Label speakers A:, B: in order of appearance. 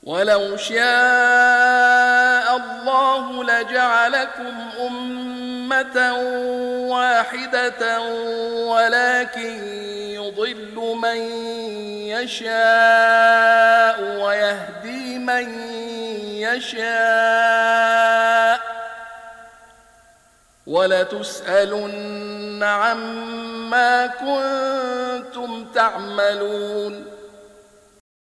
A: ولو شاء الله لجعلكم أمة واحدة ولكن يضل من يشاء ويهدي من يشاء ولتسألن عما كنتم تعملون